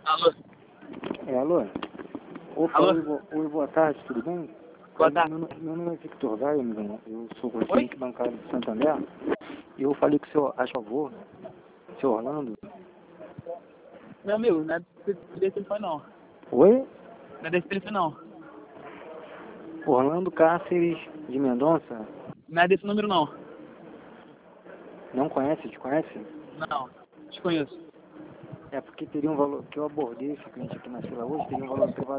Alô? Alô? Opa, Alô? oi, boa tarde, tudo bem? Boa tarde. Meu nome é Victor Gaio, eu sou Oi? presidente bancário de Santander. E eu falei com o senhor, a favor, seu Orlando. Meu amigo, não é desse telefone não. Oi? Não é desse telefone não. Orlando Cáceres de Mendonça? Não é desse número não. Não conhece? Te conhece? Não, te conheço. É porque teria um valor, que eu abordei esse cliente aqui na fila hoje, teria um valor privado